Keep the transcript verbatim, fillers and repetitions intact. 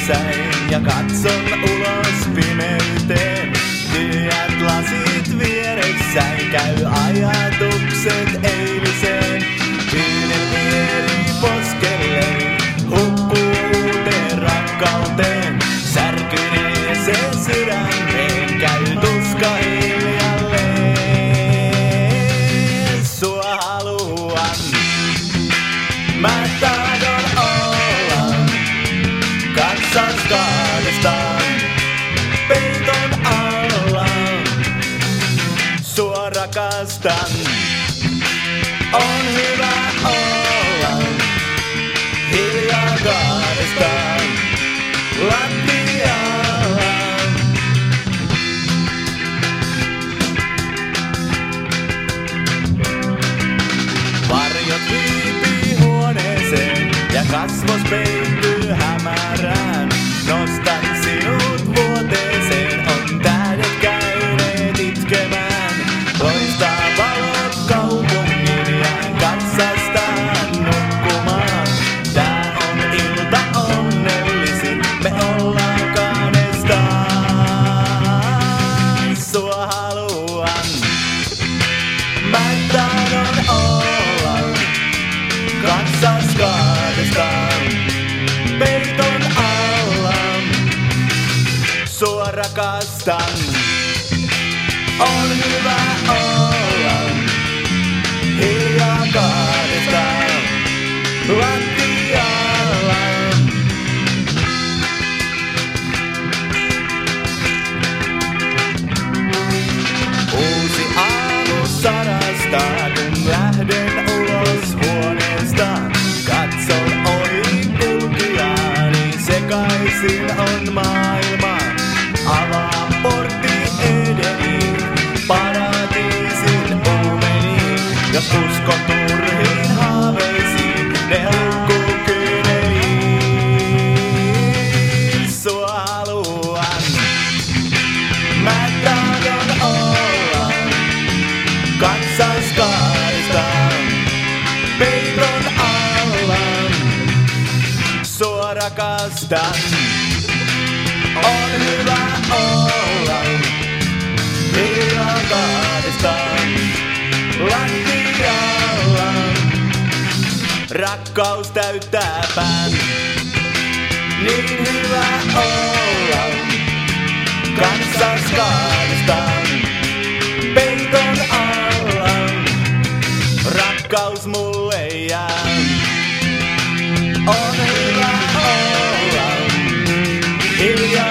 vieressäin ja katson ulos pimeyteen. Tyhjät lasit vieressäin käy ajatukset eiliseen. Yhden mieli poskelleni hukkuu uuteen rakkauteen. Särkyneeseen sydämeen käy tuska hiljalleen. Sua haluan, mä tahdon olla kanssas kahdestaan peiton alla. Sua rakastan, on hyvä olla hiljaa kahdestaan lattialla. Varjot hiipii huoneeseen ja kasvos peittyy hämärään. Nostan sinut vuoteeseen, on tähdet käyneet itkemään. Loistaa valot kaupungin, jään kanssastaan nukkumaan. Tää on ilta onnellisin, me ollaan kahdestaan. Sua haluan, mä tahdon olla kanssas kahdestaan peiton alla. Sua rakastan, on hyvä olla hiljaa kahdestaan lattialla. Uusi aamu sarastaa, kun lähden ulos huoneesta. Katson ohi kulkijaani, sekaisin on maailma. Avaa portti edeniin, paratiisin uumeniin. Jos uskon turhiin haaveisiin, ne hukkuu kyyneliin. Sua haluan, mä tahdon olla kanssas kahdestaan peiton alla. Sua rakastan, on hyvä olla hiljaa kahdestaan lattialla. Rakkaus täyttää pään, niin hyvä olla kanssas kahdestaan peiton alla. Rakkaus mulle jää, on hyvä olla hiljaa